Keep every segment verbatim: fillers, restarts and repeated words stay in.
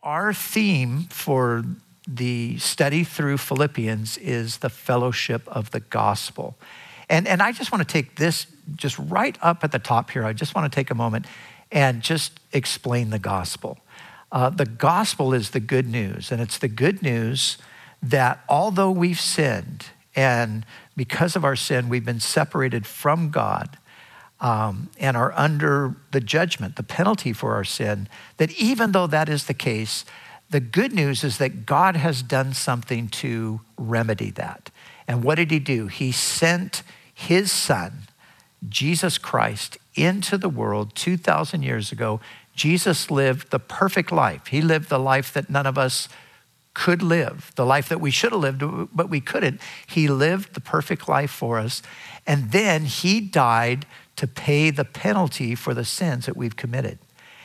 our theme for the study through Philippians is the fellowship of the gospel. And, and I just want to take this just right up at the top here. I just want to take a moment and just explain the gospel. Uh, the gospel is the good news, and it's the good news that although we've sinned, and because of our sin, we've been separated from God um, and are under the judgment, the penalty for our sin, that even though that is the case, the good news is that God has done something to remedy that. And what did he do? He sent his son, Jesus Christ, into the world two thousand years ago. Jesus lived the perfect life. He lived the life that none of us could live, the life that we should have lived, but we couldn't. He lived the perfect life for us. And then he died to pay the penalty for the sins that we've committed.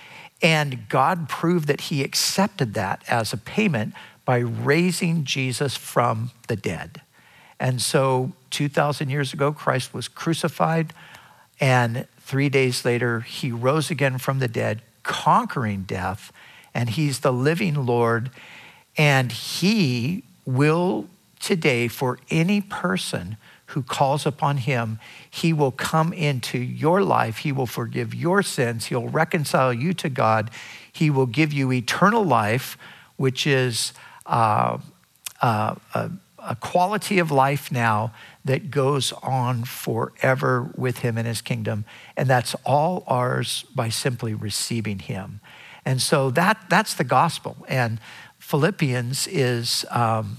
And God proved that he accepted that as a payment by raising Jesus from the dead. And so two thousand years ago, Christ was crucified, and three days later, he rose again from the dead, conquering death, and he's the living Lord. And he will today, for any person who calls upon him, he will come into your life. He will forgive your sins. He'll reconcile you to God. He will give you eternal life, which is uh, uh, a, a quality of life now that goes on forever with him in his kingdom. And that's all ours by simply receiving him. And so that that's the gospel. And Philippians is um,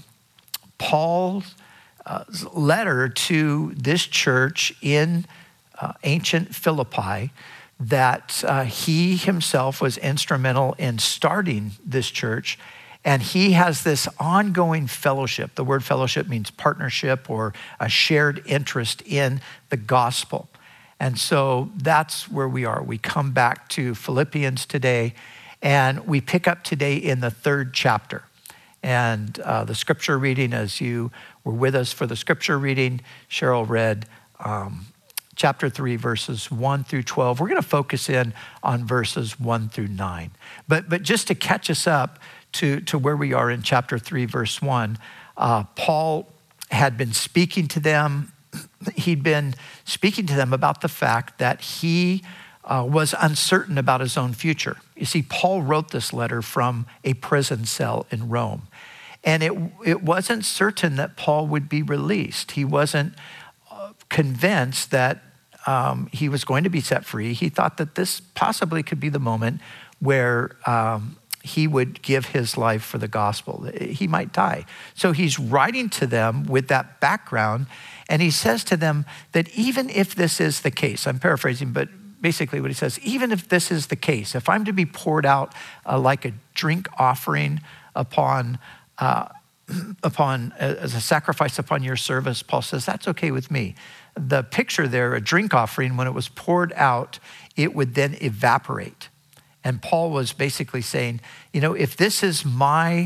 Paul's uh, letter to this church in uh, ancient Philippi that uh, he himself was instrumental in starting this church. And he has this ongoing fellowship. The word fellowship means partnership or a shared interest in the gospel. And so that's where we are. We come back to Philippians today, and we pick up today in the third chapter. And uh, the scripture reading, as you were with us for the scripture reading, Cheryl read um, chapter three, verses one through twelve. We're going to focus in on verses one through nine. But, but just to catch us up to, to where we are in chapter three, verse one, uh, Paul had been speaking to them. He'd been speaking to them about the fact that he Uh, was uncertain about his own future. You see, Paul wrote this letter from a prison cell in Rome. And it, it wasn't certain that Paul would be released. He wasn't uh, convinced that um, he was going to be set free. He thought that this possibly could be the moment where um, he would give his life for the gospel. He might die. So he's writing to them with that background. And he says to them that even if this is the case, I'm paraphrasing, but basically what he says, even if this is the case, if I'm to be poured out uh, like a drink offering upon, uh, upon uh, as a sacrifice upon your service, Paul says, that's okay with me. The picture there, a drink offering, when it was poured out, it would then evaporate. And Paul was basically saying, you know, if this is my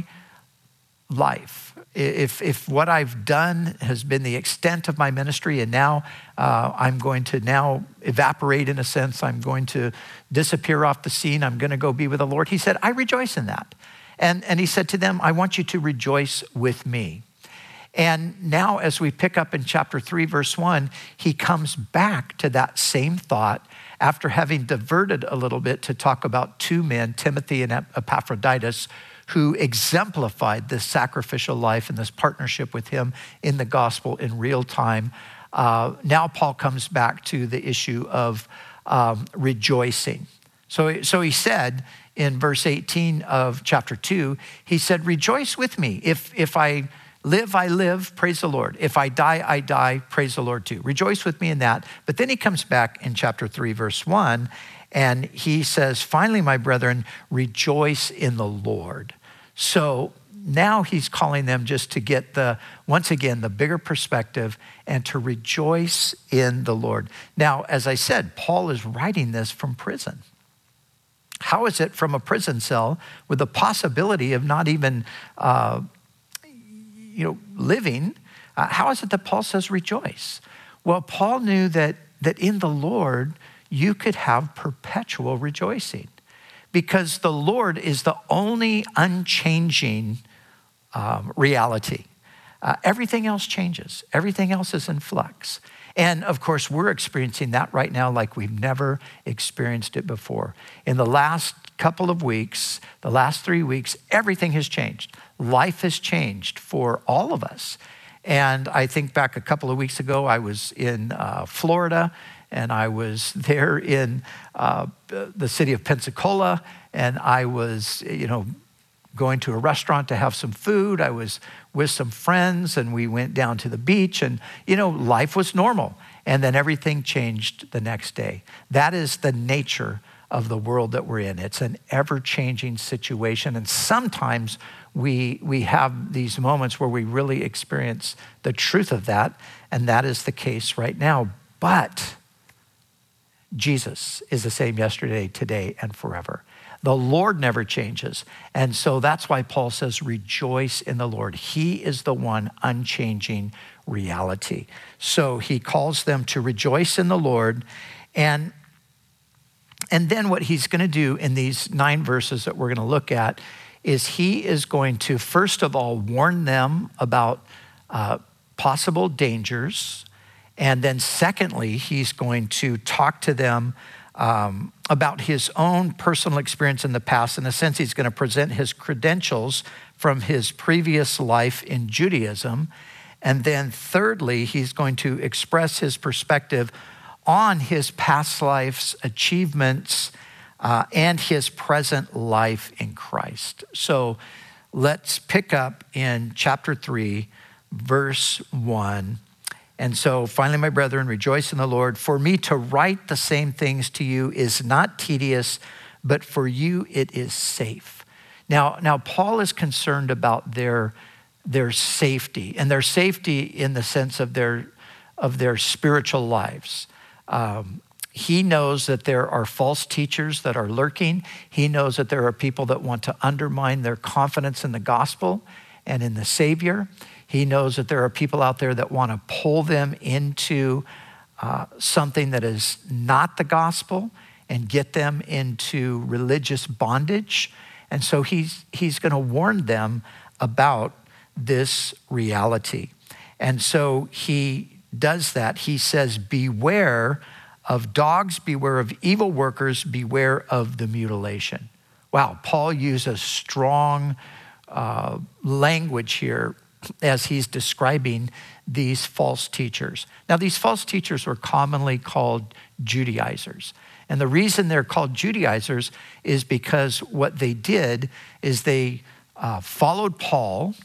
life, If if what I've done has been the extent of my ministry, and now uh, I'm going to now evaporate in a sense, I'm going to disappear off the scene, I'm going to go be with the Lord. He said, I rejoice in that. And, and he said to them, I want you to rejoice with me. And now as we pick up in chapter three, verse one, he comes back to that same thought after having diverted a little bit to talk about two men, Timothy and Epaphroditus, who exemplified this sacrificial life and this partnership with him in the gospel in real time. Uh, now Paul comes back to the issue of um, rejoicing. So, so he said in verse eighteen of chapter two, he said, rejoice with me. If, if I live, I live, praise the Lord. If I die, I die, praise the Lord too. Rejoice with me in that. But then he comes back in chapter three, verse one, and he says, finally, my brethren, rejoice in the Lord. So now he's calling them just to get the, once again, the bigger perspective and to rejoice in the Lord. Now, as I said, Paul is writing this from prison. How is it from a prison cell with the possibility of not even, uh, you know, living? Uh, how is it that Paul says rejoice? Well, Paul knew that that in the Lord, you could have perpetual rejoicing. because the Lord is the only unchanging um, reality. Uh, everything else changes. Everything else is in flux. And of course, we're experiencing that right now like we've never experienced it before. In the last couple of weeks, the last three weeks, everything has changed. Life has changed for all of us. And I think back a couple of weeks ago, I was in uh, Florida, and I was there in uh, the city of Pensacola, and I was, you know, going to a restaurant to have some food. I was with some friends, and we went down to the beach, and, you know, life was normal. And then everything changed the next day. That is the nature of the world that we're in. It's an ever-changing situation, and sometimes we we have these moments where we really experience the truth of that, and that is the case right now. But Jesus is the same yesterday, today, and forever. The Lord never changes. And so that's why Paul says, rejoice in the Lord. He is the one unchanging reality. So he calls them to rejoice in the Lord. And, and then what he's going to do in these nine verses that we're going to look at is he is going to, first of all, warn them about uh, possible dangers. And then secondly, he's going to talk to them Um, about his own personal experience in the past. In a sense, he's going to present his credentials from his previous life in Judaism. And then thirdly, he's going to express his perspective on his past life's achievements uh, and his present life in Christ. So let's pick up in chapter three, verse one. And so finally, my brethren, rejoice in the Lord. For me to write the same things to you is not tedious, but for you it is safe. Now, now Paul is concerned about their, their safety, and their safety in the sense of their, of their spiritual lives. Um, he knows that there are false teachers that are lurking. He knows that there are people that want to undermine their confidence in the gospel and in the Savior. He knows that there are people out there that want to pull them into uh, something that is not the gospel and get them into religious bondage. And so he's, he's going to warn them about this reality. And so he does that. He says, beware of dogs, beware of evil workers, beware of the mutilation. Wow, Paul uses strong uh, language here as he's describing these false teachers. Now, these false teachers were commonly called Judaizers. And the reason they're called Judaizers is because what they did is they uh, followed Paul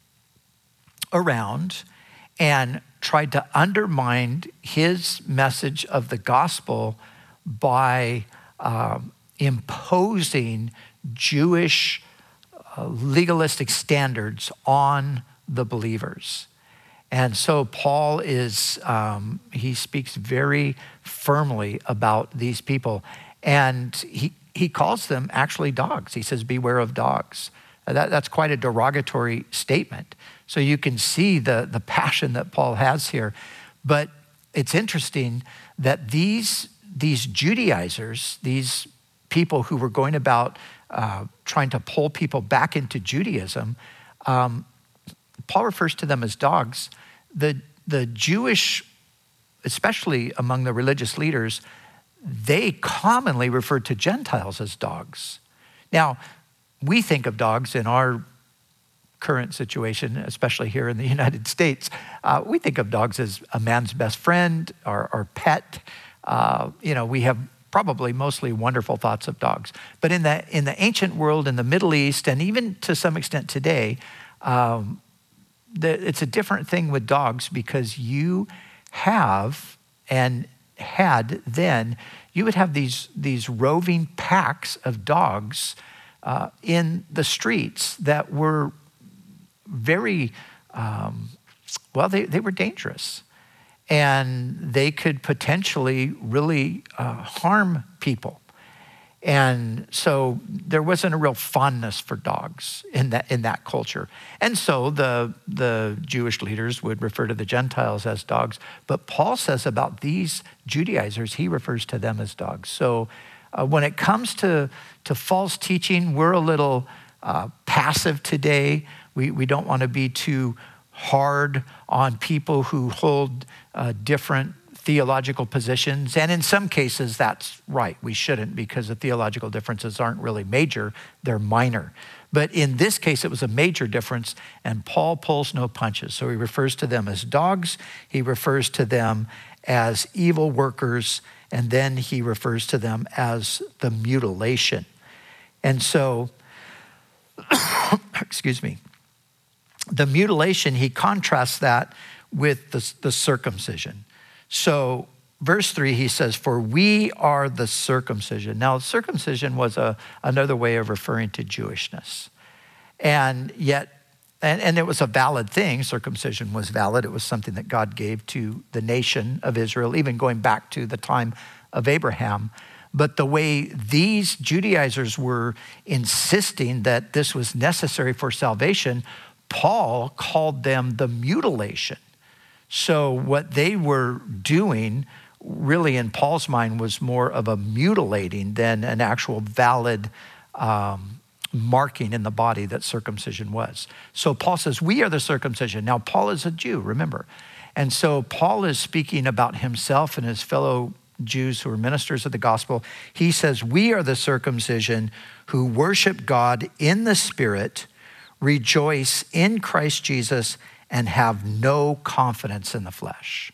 around and tried to undermine his message of the gospel by um, imposing Jewish uh, legalistic standards on the believers. And so Paul is, um, he speaks very firmly about these people. And he, he calls them actually dogs. He says, beware of dogs. That, that's quite a derogatory statement. So you can see the, the passion that Paul has here. But it's interesting that these, these Judaizers, these people who were going about uh, trying to pull people back into Judaism, um, Paul refers to them as dogs. The, the Jewish, especially among the religious leaders, they commonly referred to Gentiles as dogs. Now, we think of dogs in our current situation, especially here in the United States, uh, we think of dogs as a man's best friend, our, our pet. Uh, you know, we have probably mostly wonderful thoughts of dogs. But in the, in the ancient world, in the Middle East, and even to some extent today, um, it's a different thing with dogs because you have and had then, you would have these, these roving packs of dogs uh, in the streets that were very, um, well, they, they were dangerous. And they could potentially really uh, harm people. And so there wasn't a real fondness for dogs in that in that culture. And so the, the Jewish leaders would refer to the Gentiles as dogs. But Paul says about these Judaizers, he refers to them as dogs. So Uh, when it comes to, to false teaching, we're a little uh, passive today. We, we don't want to be too hard on people who hold uh, different theological positions. And in some cases, that's right. We shouldn't, because the theological differences aren't really major, they're minor. But in this case, it was a major difference, and Paul pulls no punches. So he refers to them as dogs, he refers to them as evil workers, and then he refers to them as the mutilation. And so, excuse me, the mutilation, he contrasts that with the, the circumcision. So verse three, he says, for we are the circumcision. Now, circumcision was a, another way of referring to Jewishness. And yet, and, and it was a valid thing. Circumcision was valid. It was something that God gave to the nation of Israel, even going back to the time of Abraham. But the way these Judaizers were insisting that this was necessary for salvation, Paul called them the mutilation. So what they were doing really in Paul's mind was more of a mutilating than an actual valid um, marking in the body that circumcision was. So Paul says, we are the circumcision. Now, Paul is a Jew, remember. And so Paul is speaking about himself and his fellow Jews who are ministers of the gospel. He says, we are the circumcision who worship God in the Spirit, rejoice in Christ Jesus, and have no confidence in the flesh.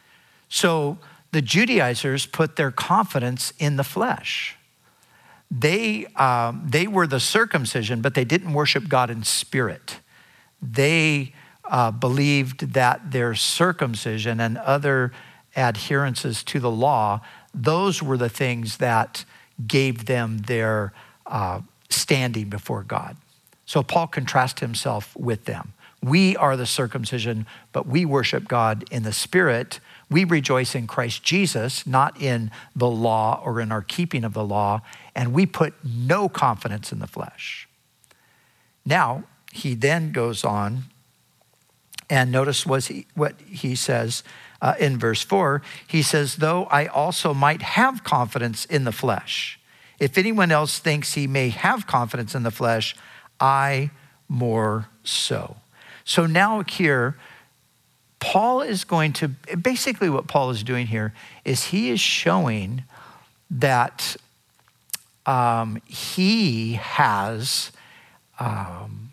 So the Judaizers put their confidence in the flesh. They, um, they were the circumcision, but they didn't worship God in spirit. They uh, believed that their circumcision and other adherences to the law, those were the things that gave them their uh, standing before God. So Paul contrasts himself with them. We are the circumcision, but we worship God in the Spirit. We rejoice in Christ Jesus, not in the law or in our keeping of the law, and we put no confidence in the flesh. Now, he then goes on, and notice what he, what he says uh, in verse four. He says, though I also might have confidence in the flesh. If anyone else thinks he may have confidence in the flesh, I more so. So now here, Paul is going to, basically what Paul is doing here is he is showing that um, he has um,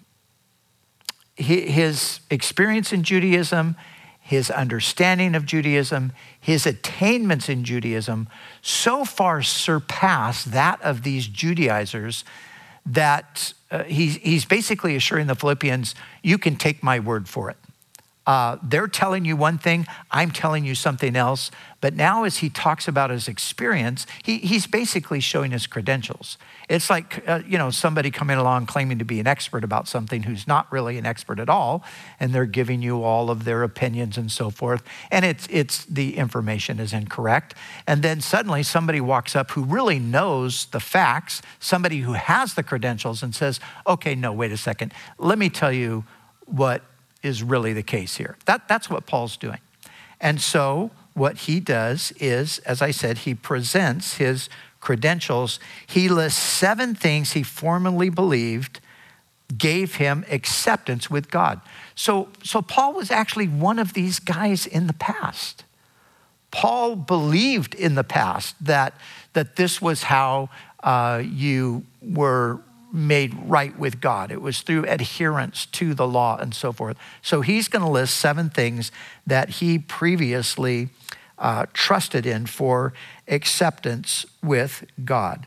his experience in Judaism, his understanding of Judaism, his attainments in Judaism so far surpass that of these Judaizers that uh, he's, he's basically assuring the Philippians, you can take my word for it. Uh, they're telling you one thing, I'm telling you something else. But now as he talks about his experience, he, he's basically showing his credentials. It's like, uh, you know, somebody coming along claiming to be an expert about something who's not really an expert at all, and they're giving you all of their opinions and so forth. And it's, it's the information is incorrect. And then suddenly somebody walks up who really knows the facts, somebody who has the credentials and says, okay, no, wait a second. Let me tell you what is really the case here. That, that's what Paul's doing. And so what he does is, as I said, he presents his credentials. He lists seven things he formerly believed gave him acceptance with God. So, so Paul was actually one of these guys in the past. Paul believed in the past that, that this was how uh, you were made right with God. It was through adherence to the law and so forth. So he's going to list seven things that he previously uh, trusted in for acceptance with God.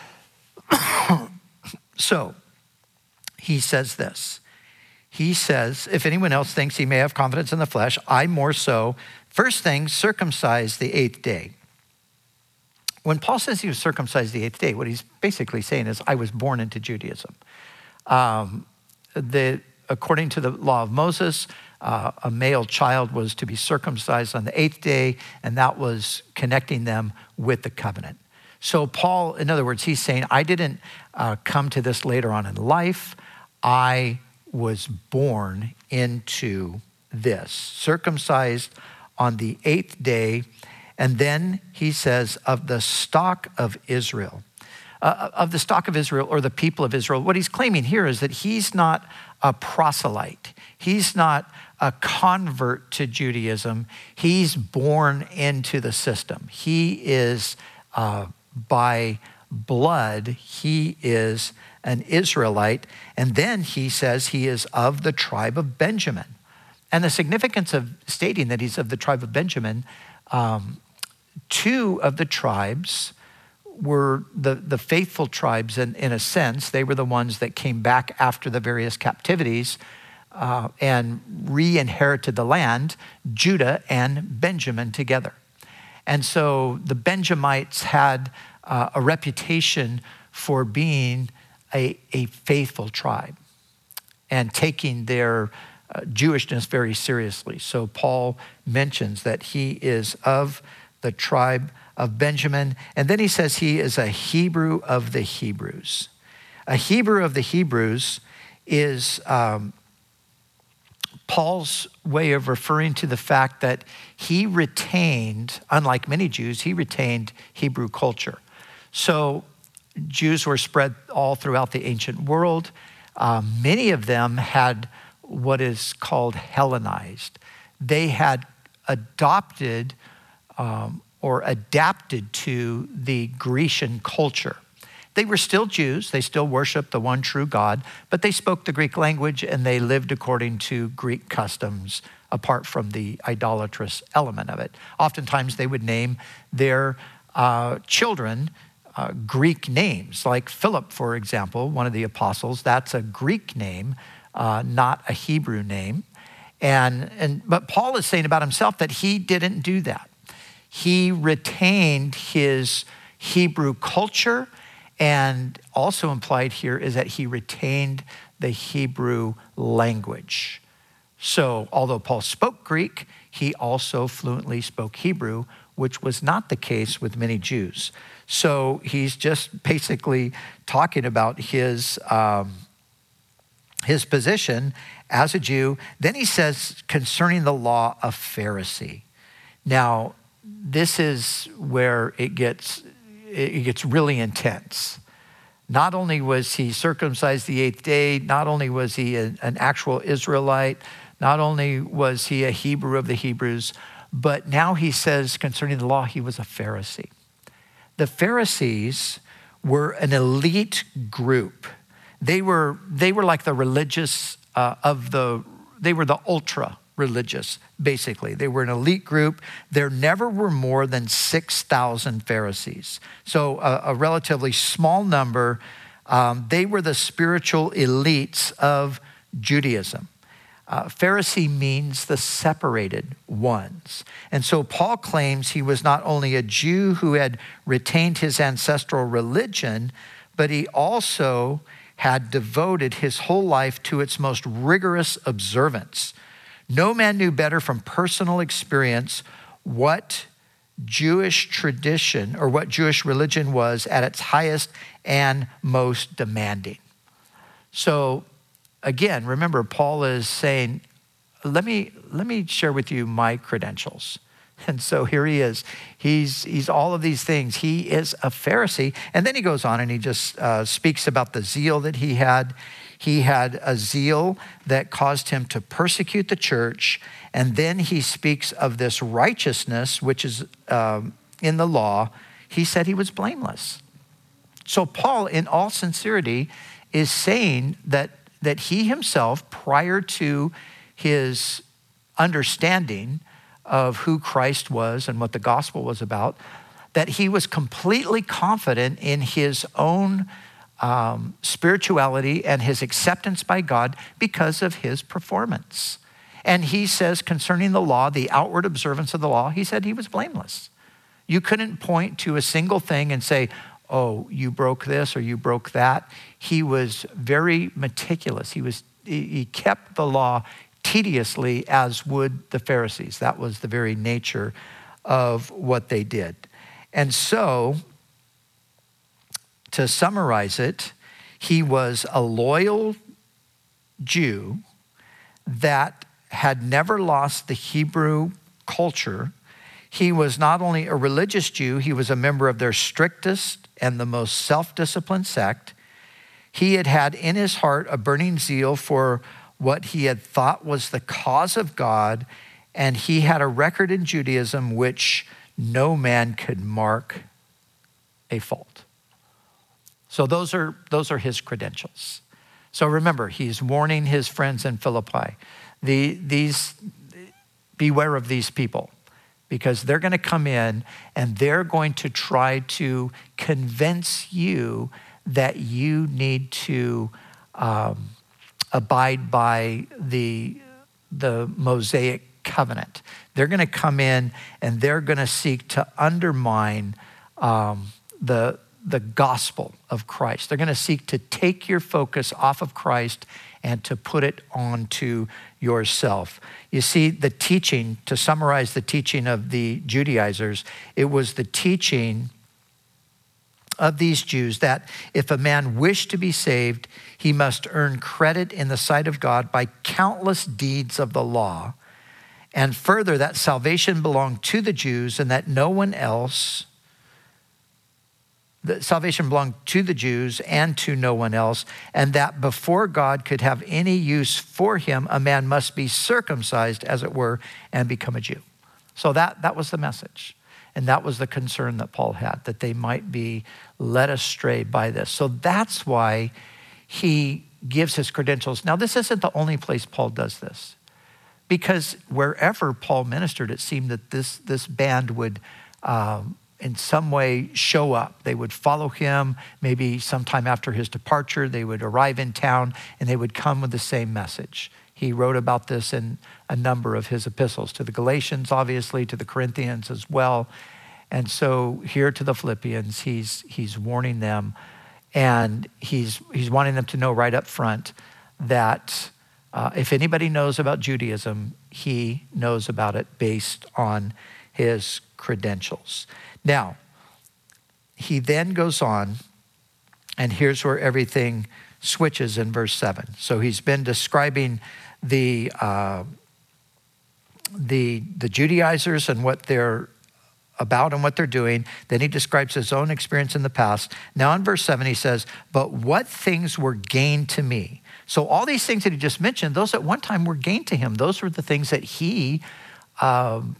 So he says this. He says, if anyone else thinks he may have confidence in the flesh, I more so. First thing, circumcised the eighth day. When Paul says he was circumcised the eighth day, what he's basically saying is, I was born into Judaism. Um, the, according to the law of Moses, uh, a male child was to be circumcised on the eighth day, and that was connecting them with the covenant. So Paul, in other words, he's saying, I didn't uh, come to this later on in life. I was born into this, circumcised on the eighth day. And then he says, of the stock of Israel, uh, of the stock of Israel or the people of Israel. What he's claiming here is that he's not a proselyte. He's not a convert to Judaism. He's born into the system. He is uh, by blood, he is an Israelite. And then he says he is of the tribe of Benjamin. And the significance of stating that he's of the tribe of Benjamin, um, two of the tribes were the, the faithful tribes in, in a sense. They were the ones that came back after the various captivities uh, and re-inherited the land, Judah and Benjamin together. And so the Benjamites had uh, a reputation for being a, a faithful tribe and taking their uh, Jewishness very seriously. So Paul mentions that he is of the tribe of Benjamin. And then he says he is a Hebrew of the Hebrews. A Hebrew of the Hebrews is um, Paul's way of referring to the fact that he retained, unlike many Jews, he retained Hebrew culture. So Jews were spread all throughout the ancient world. Uh, many of them had what is called Hellenized. They had adopted um, or adapted to the Grecian culture. They were still Jews. They still worshiped the one true God, but they spoke the Greek language and they lived according to Greek customs apart from the idolatrous element of it. Oftentimes they would name their uh, children uh, Greek names, like Philip, for example, one of the apostles. That's a Greek name, uh, not a Hebrew name. And, and but Paul is saying about himself that he didn't do that. He retained his Hebrew culture, and also implied here is that he retained the Hebrew language. So although Paul spoke Greek, he also fluently spoke Hebrew, which was not the case with many Jews. So he's just basically talking about his, um, his position as a Jew. Then he says concerning the law of Pharisee. Now, this is where it gets it gets really intense. Not only was he circumcised the eighth day, not only was he a, an actual Israelite, not only was he a Hebrew of the Hebrews, but now he says concerning the law, he was a Pharisee. The Pharisees were an elite group. They were they were like the religious uh, of the, they were the ultra religious, basically. They were an elite group. There never were more than six thousand Pharisees. So a, a relatively small number. Um, they were the spiritual elites of Judaism. Uh, Pharisee means the separated ones. And so Paul claims he was not only a Jew who had retained his ancestral religion, but he also had devoted his whole life to its most rigorous observance. No man knew better from personal experience what Jewish tradition or what Jewish religion was at its highest and most demanding. So again, remember, Paul is saying, let me, let me share with you my credentials. And so here he is. He's, he's all of these things. He is a Pharisee. And then he goes on and he just uh, speaks about the zeal that he had. He had a zeal that caused him to persecute the church. And then he speaks of this righteousness, which is um, in the law. He said he was blameless. So Paul, in all sincerity, is saying that, that he himself, prior to his understanding of who Christ was and what the gospel was about, that he was completely confident in his own um, spirituality and his acceptance by God because of his performance. And he says concerning the law, the outward observance of the law, he said he was blameless. You couldn't point to a single thing and say, oh, you broke this or you broke that. He was very meticulous. He was he kept the law tediously, as would the Pharisees. That was the very nature of what they did. And so, to summarize it, he was a loyal Jew that had never lost the Hebrew culture. He was not only a religious Jew, he was a member of their strictest and the most self-disciplined sect. He had had in his heart a burning zeal for what he had thought was the cause of God, and he had a record in Judaism which no man could mark a fault. So those are, those are his credentials. So remember, he's warning his friends in Philippi, the, these, beware of these people, because they're going to come in and they're going to try to convince you that you need to um, abide by the, the Mosaic covenant. They're going to come in and they're going to seek to undermine um, the, the gospel of Christ. They're going to seek to take your focus off of Christ and to put it onto yourself. You see, the teaching, to summarize the teaching of the Judaizers, it was the teaching of these Jews that if a man wished to be saved, he must earn credit in the sight of God by countless deeds of the law. And further, that salvation belonged to the Jews and that no one else, that salvation belonged to the Jews and to no one else, and that before God could have any use for him, a man must be circumcised, as it were, and become a Jew. So that, that was the message. And that was the concern that Paul had, that they might be led astray by this. So that's why he gives his credentials. Now, this isn't the only place Paul does this, because wherever Paul ministered, it seemed that this, this band would um, in some way show up. They would follow him. Maybe sometime after his departure, they would arrive in town and they would come with the same message. He wrote about this in a number of his epistles, to the Galatians, obviously, to the Corinthians as well. And so here to the Philippians, he's, he's warning them, and he's, he's wanting them to know right up front that uh, if anybody knows about Judaism, he knows about it based on his credentials. Now, he then goes on, and here's where everything switches in verse seven. So he's been describing the uh, the the Judaizers and what they're about and what they're doing. Then he describes his own experience in the past. Now in verse seven, he says, but what things were gained to me? So all these things that he just mentioned, those at one time were gained to him. Those were the things that he um,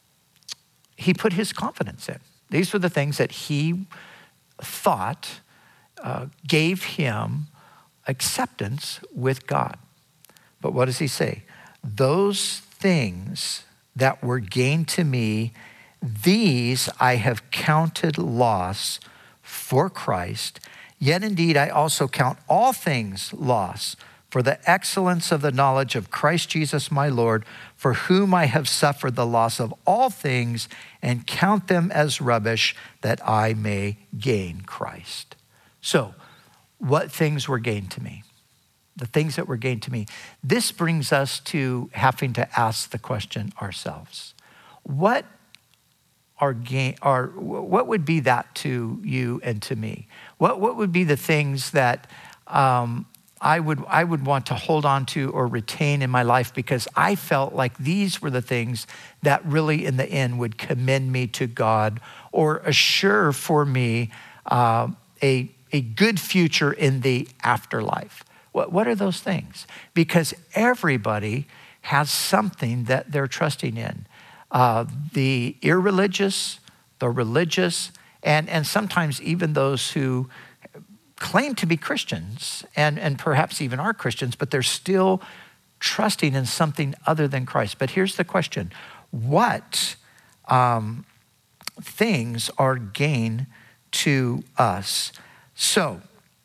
he put his confidence in. These were the things that he thought uh, gave him acceptance with God. But what does he say? Those things that were gained to me, these I have counted loss for Christ. Yet indeed I also count all things loss for the excellence of the knowledge of Christ Jesus my Lord, for whom I have suffered the loss of all things and count them as rubbish, that I may gain Christ. So, what things were gained to me? The things that were gained to me. This brings us to having to ask the question ourselves. What are gain, are, what would be that to you and to me? What, what would be the things that um, I would, I would want to hold on to or retain in my life, because I felt like these were the things that really in the end would commend me to God or assure for me uh, a, a good future in the afterlife. What, what are those things? Because everybody has something that they're trusting in. Uh, the irreligious, the religious, and, and sometimes even those who claim to be Christians and, and perhaps even are Christians, but they're still trusting in something other than Christ. But here's the question. What um, things are gain to us? So,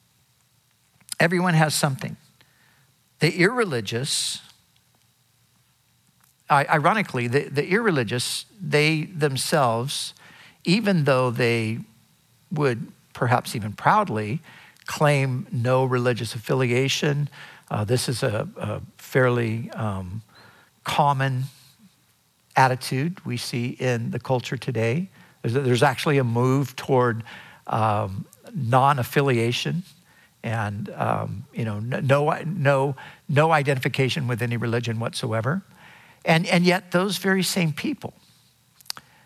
everyone has something. The irreligious, ironically, the, the irreligious, they themselves, even though they would perhaps even proudly claim no religious affiliation, uh, this is a, a fairly um, common attitude we see in the culture today. There's, there's actually a move toward um, non-affiliation and um, you know no no no identification with any religion whatsoever, and and yet those very same people,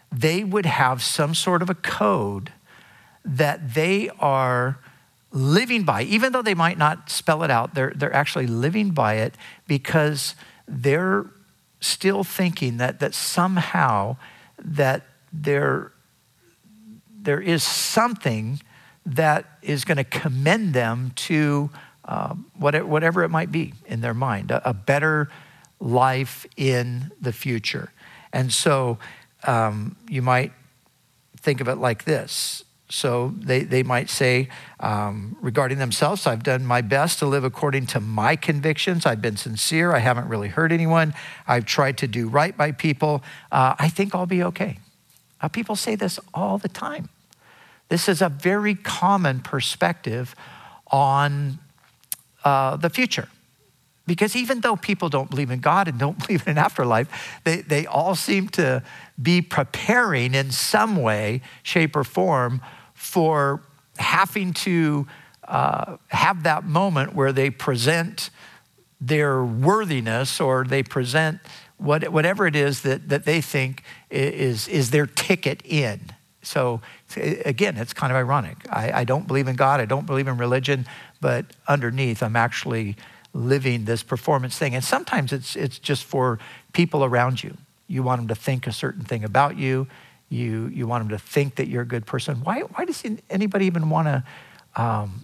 they would have some sort of a code that they are living by. Even though they might not spell it out, they're, they're actually living by it because they're still thinking that, that somehow that there, there is something that is going to commend them to um, whatever, whatever it might be in their mind, a, a better life in the future. And so um, you might think of it like this. So they, they might say um, regarding themselves, I've done my best to live according to my convictions. I've been sincere. I haven't really hurt anyone. I've tried to do right by people. Uh, I think I'll be okay. Uh, people say this all the time. This is a very common perspective on uh, the future. Because even though people don't believe in God and don't believe in an afterlife, they, they all seem to be preparing in some way, shape, or form for having to uh, have that moment where they present their worthiness or they present what, whatever it is that, that they think is, is their ticket in. So again, it's kind of ironic. I, I don't believe in God, I don't believe in religion, but underneath I'm actually living this performance thing. And sometimes it's it's just for people around you. You want them to think a certain thing about you. You you want them to think that you're a good person. Why why does anybody even want to um,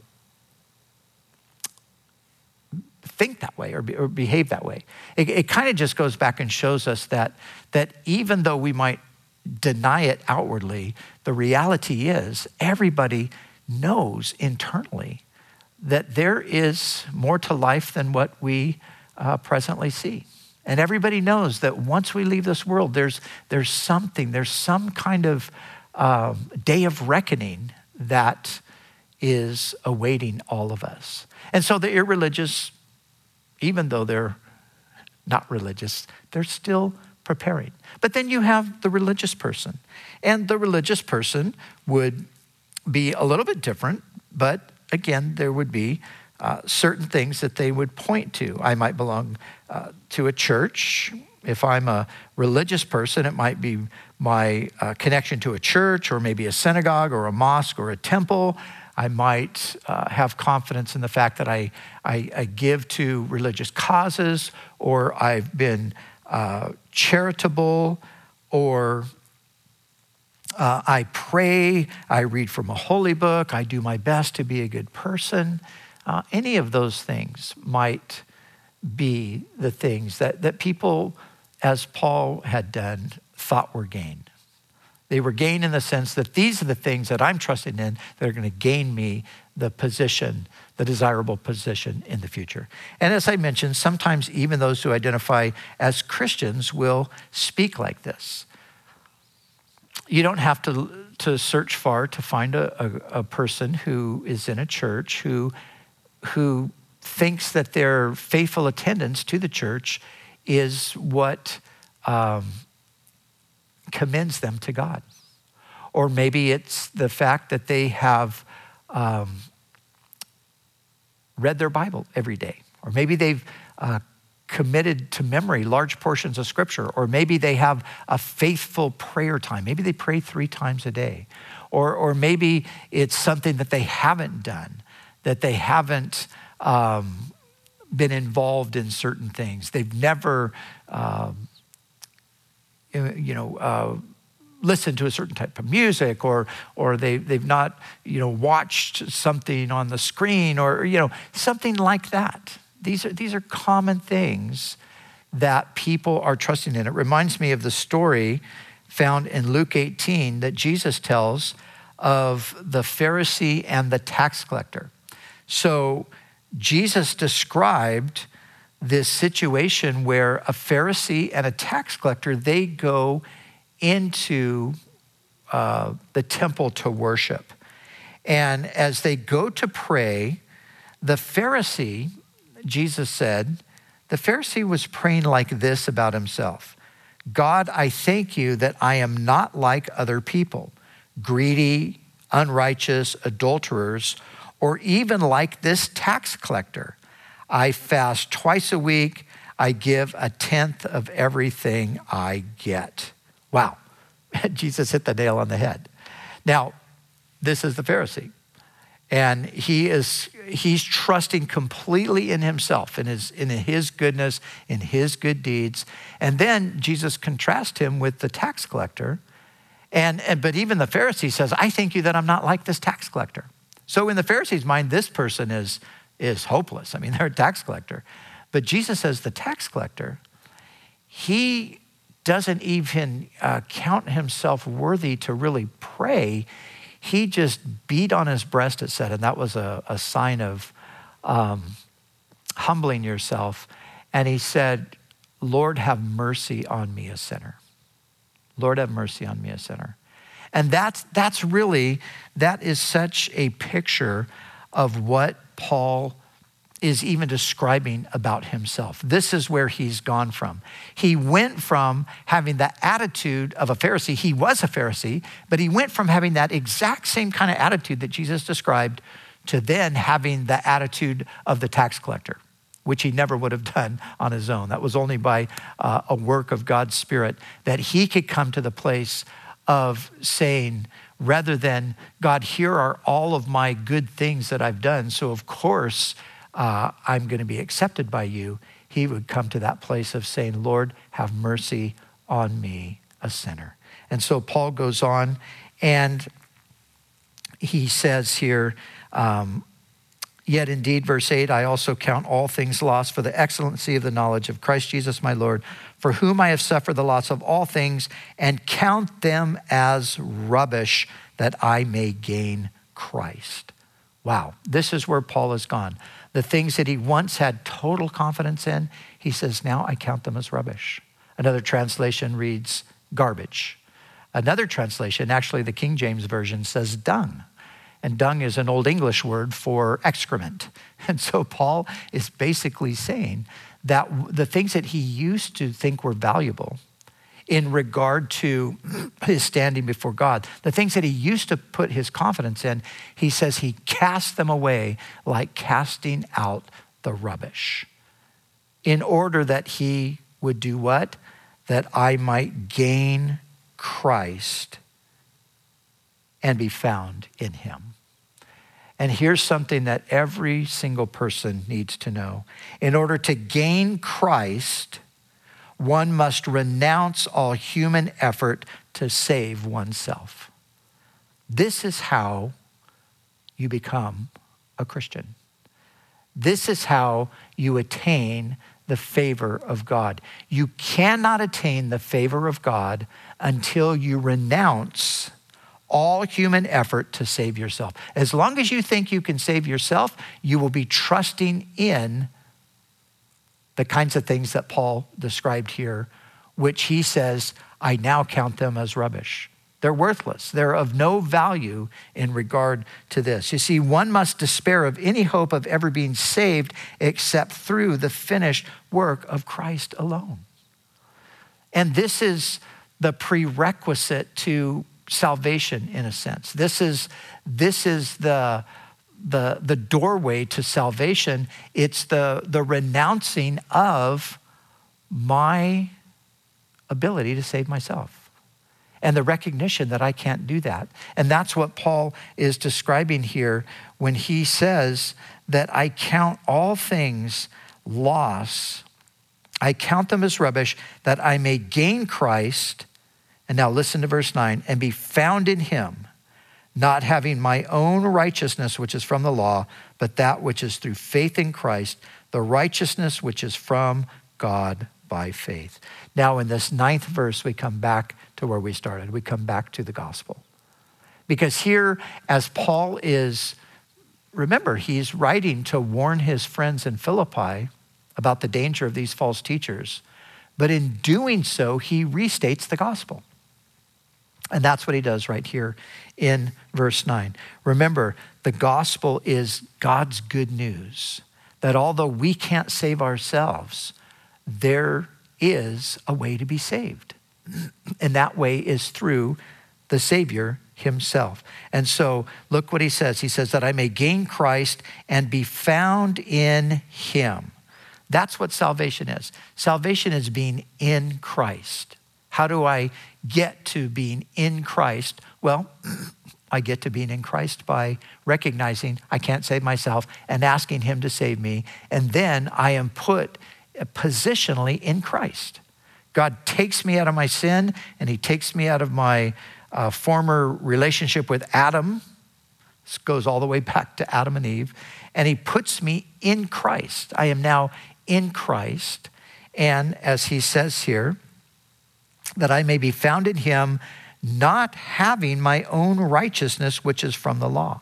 think that way or, be, or behave that way? It, it kind of just goes back and shows us that that even though we might deny it outwardly, the reality is everybody knows internally that there is more to life than what we uh, presently see. And everybody knows that once we leave this world, there's, there's something, there's some kind of um, day of reckoning that is awaiting all of us. And so the irreligious, even though they're not religious, they're still preparing. But then you have the religious person. And the religious person would be a little bit different, but again, there would be uh, certain things that they would point to. I might belong uh, to a church. If I'm a religious person, it might be my uh, connection to a church or maybe a synagogue or a mosque or a temple. I might uh, have confidence in the fact that I, I, I give to religious causes, or I've been uh, charitable, or Uh, I pray, I read from a holy book, I do my best to be a good person. Uh, any of those things might be the things that, that people, as Paul had done, thought were gain. They were gain in the sense that these are the things that I'm trusting in that are going to gain me the position, the desirable position in the future. And as I mentioned, sometimes even those who identify as Christians will speak like this. You don't have to, to search far to find a, a, a person who is in a church who, who thinks that their faithful attendance to the church is what um, commends them to God. Or maybe it's the fact that they have um, read their Bible every day. Or maybe they've uh, committed to memory large portions of scripture, or maybe they have a faithful prayer time. Maybe they pray three times a day. Or, or maybe it's something that they haven't done, that they haven't um, been involved in certain things. They've never, um, you know, uh, listened to a certain type of music, or or they, they've not, you know, watched something on the screen, or, you know, something like that. These are, these are common things that people are trusting in. It reminds me of the story found in Luke eighteen that Jesus tells of the Pharisee and the tax collector. So Jesus described this situation where a Pharisee and a tax collector, they go into uh, the temple to worship. And as they go to pray, the Pharisee, Jesus said, the Pharisee was praying like this about himself: God, I thank you that I am not like other people, greedy, unrighteous, adulterers, or even like this tax collector. I fast twice a week. I give a tenth of everything I get. Wow. Jesus hit the nail on the head. Now, this is the Pharisee. And he is, he's trusting completely in himself, in his, in his goodness, in his good deeds. And then Jesus contrasts him with the tax collector. And, and but even the Pharisee says, I thank you that I'm not like this tax collector. So in the Pharisee's mind, this person is, is hopeless. I mean, they're a tax collector. But Jesus says the tax collector, he doesn't even uh, count himself worthy to really pray. He just beat on his breast, it said, and that was a, a sign of um, humbling yourself. And he said, Lord, have mercy on me, a sinner. Lord, have mercy on me, a sinner. And that's, that's really, that is such a picture of what Paul is even describing about himself. This is where he's gone from. He went from having the attitude of a Pharisee. He was a Pharisee, but he went from having that exact same kind of attitude that Jesus described to then having the attitude of the tax collector, which he never would have done on his own. That was only by uh, a work of God's Spirit that he could come to the place of saying, rather than, God, here are all of my good things that I've done, so of course, Uh, I'm going to be accepted by you, he would come to that place of saying, Lord, have mercy on me, a sinner. And so Paul goes on and he says here, um, yet indeed, verse eight, I also count all things lost for the excellency of the knowledge of Christ Jesus my Lord, for whom I have suffered the loss of all things and count them as rubbish that I may gain Christ. Wow, this is where Paul has gone. The things that he once had total confidence in, he says, now I count them as rubbish. Another translation reads garbage. Another translation, actually the King James Version, says dung. And dung is an Old English word for excrement. And so Paul is basically saying that the things that he used to think were valuable in regard to his standing before God, the things that he used to put his confidence in, he says he cast them away like casting out the rubbish in order that he would do what? That I might gain Christ and be found in him. And here's something that every single person needs to know. In order to gain Christ, one must renounce all human effort to save oneself. This is how you become a Christian. This is how you attain the favor of God. You cannot attain the favor of God until you renounce all human effort to save yourself. As long as you think you can save yourself, you will be trusting in the kinds of things that Paul described here, which he says, I now count them as rubbish. They're worthless. They're of no value in regard to this. You see, one must despair of any hope of ever being saved except through the finished work of Christ alone. And this is the prerequisite to salvation in a sense. This is, this is the, the, the doorway to salvation. It's the, the renouncing of my ability to save myself and the recognition that I can't do that. And that's what Paul is describing here when he says that I count all things loss. I count them as rubbish that I may gain Christ. And now listen to verse nine, and be found in him, not having my own righteousness, which is from the law, but that which is through faith in Christ, the righteousness which is from God by faith. Now in this ninth verse, we come back to where we started. We come back to the gospel. Because here, as Paul is, remember, he's writing to warn his friends in Philippi about the danger of these false teachers. But in doing so, he restates the gospel. And that's what he does right here in verse nine. Remember, the gospel is God's good news that although we can't save ourselves, there is a way to be saved. And that way is through the Savior himself. And so look what he says. He says that I may gain Christ and be found in him. That's what salvation is. Salvation is being in Christ. How do I get to being in Christ? Well, I get to being in Christ by recognizing I can't save myself and asking him to save me. And then I am put positionally in Christ. God takes me out of my sin, and he takes me out of my uh, former relationship with Adam. This goes all the way back to Adam and Eve. And he puts me in Christ. I am now in Christ. And as he says here, that I may be found in him, not having my own righteousness, which is from the law.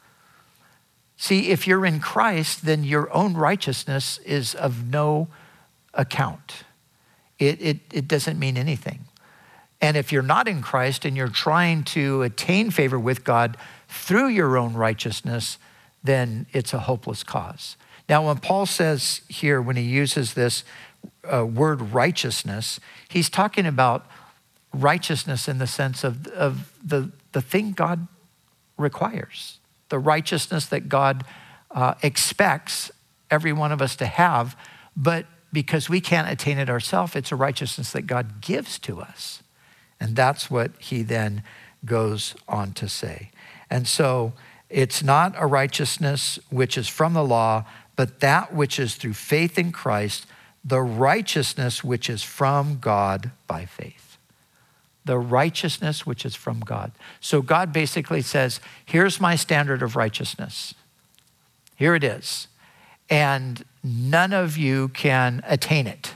See, if you're in Christ, then your own righteousness is of no account. It, it, it doesn't mean anything. And if you're not in Christ and you're trying to attain favor with God through your own righteousness, then it's a hopeless cause. Now, when Paul says here, when he uses this uh, word righteousness, he's talking about righteousness in the sense of, of the, the thing God requires, the righteousness that God uh, expects every one of us to have, but because we can't attain it ourselves, it's a righteousness that God gives to us. And that's what he then goes on to say. And so it's not a righteousness which is from the law, but that which is through faith in Christ, the righteousness which is from God by faith. The righteousness which is from God. So God basically says, here's my standard of righteousness. Here it is. And none of you can attain it.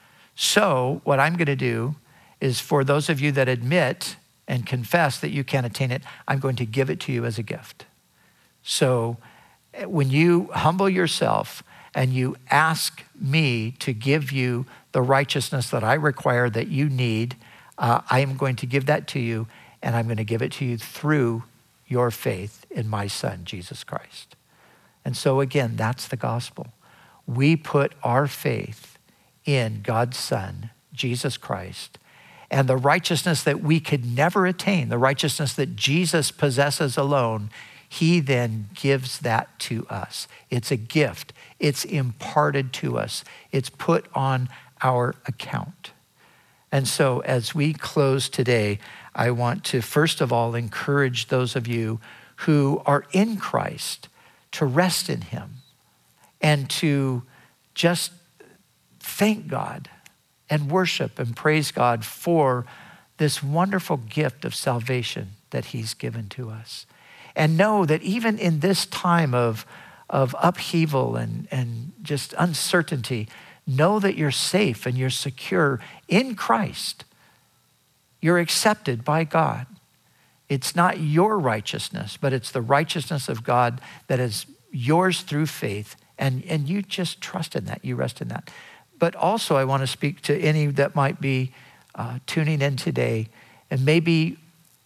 So what I'm going to do is, for those of you that admit and confess that you can't attain it, I'm going to give it to you as a gift. So when you humble yourself and you ask me to give you the righteousness that I require that you need, uh, I am going to give that to you, and I'm going to give it to you through your faith in my Son, Jesus Christ. And so again, that's the gospel. We put our faith in God's Son, Jesus Christ, and the righteousness that we could never attain, the righteousness that Jesus possesses alone, he then gives that to us. It's a gift. It's imparted to us. It's put on our account. And so as we close today, I want to first of all encourage those of you who are in Christ to rest in him and to just thank God and worship and praise God for this wonderful gift of salvation that he's given to us. And know that even in this time of, of upheaval and, and just uncertainty, know that you're safe and you're secure in Christ. You're accepted by God. It's not your righteousness, but it's the righteousness of God that is yours through faith. And, and you just trust in that. You rest in that. But also I want to speak to any that might be uh, tuning in today, and maybe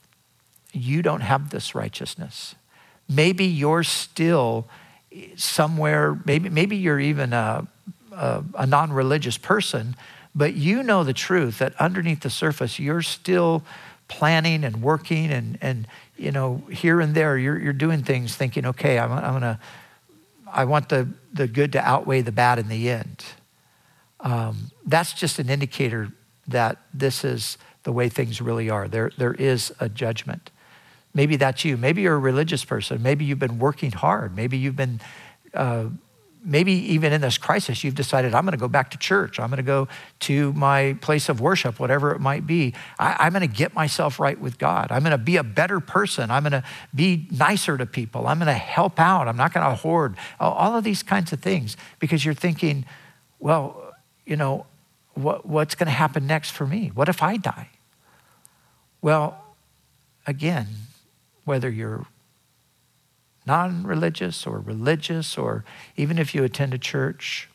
you don't have this righteousness. Maybe you're still somewhere, maybe, maybe you're even a, a, a non-religious person, but you know the truth that underneath the surface, you're still planning and working and, and you know, here and there, you're, you're doing things thinking, okay, I'm, I'm gonna, I want the, the good to outweigh the bad in the end. Um, that's just an indicator that this is the way things really are. There, there is a judgment. Maybe that's you. Maybe you're a religious person. Maybe you've been working hard. Maybe you've been, uh, maybe even in this crisis, you've decided, I'm gonna go back to church. I'm gonna go to my place of worship, whatever it might be. I, I'm gonna get myself right with God. I'm gonna be a better person. I'm gonna be nicer to people. I'm gonna help out. I'm not gonna hoard. All of these kinds of things, because you're thinking, well, you know, what, what's gonna happen next for me? What if I die? Well, again, whether you're non-religious or religious, or even if you attend a church,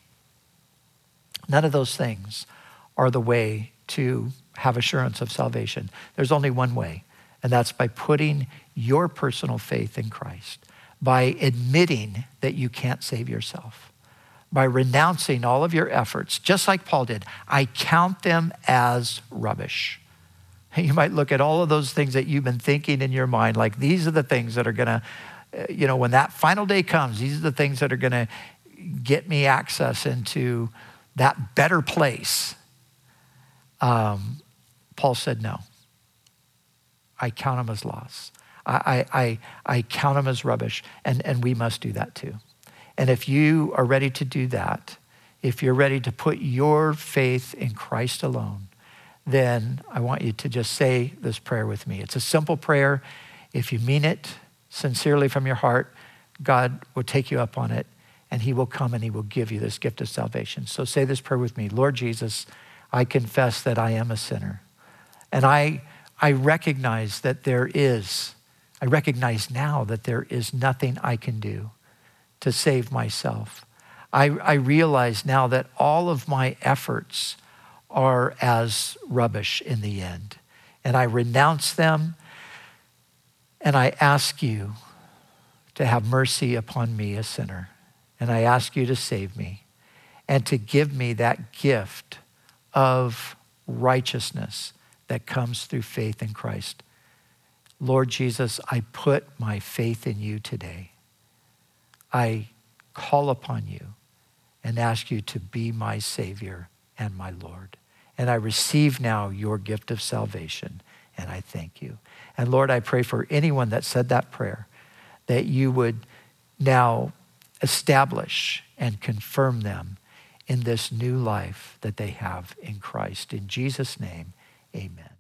none of those things are the way to have assurance of salvation. There's only one way, and that's by putting your personal faith in Christ, by admitting that you can't save yourself, by renouncing all of your efforts, just like Paul did. I count them as rubbish. You might look at all of those things that you've been thinking in your mind, like these are the things that are gonna, you know, when that final day comes, these are the things that are gonna get me access into that better place. Um, Paul said, no, I count them as loss. I, I, I count them as rubbish, and, and we must do that too. And if you are ready to do that, if you're ready to put your faith in Christ alone, then I want you to just say this prayer with me. It's a simple prayer. If you mean it sincerely from your heart, God will take you up on it, and he will come and he will give you this gift of salvation. So say this prayer with me. Lord Jesus, I confess that I am a sinner. And I, I recognize that there is, I recognize now that there is nothing I can do to save myself. I, I realize now that all of my efforts are as rubbish in the end. And I renounce them, and I ask you to have mercy upon me, a sinner. And I ask you to save me and to give me that gift of righteousness that comes through faith in Christ. Lord Jesus, I put my faith in you today. I call upon you and ask you to be my Savior and my Lord. And I receive now your gift of salvation, and I thank you. And Lord, I pray for anyone that said that prayer, that you would now establish and confirm them in this new life that they have in Christ. In Jesus' name, amen.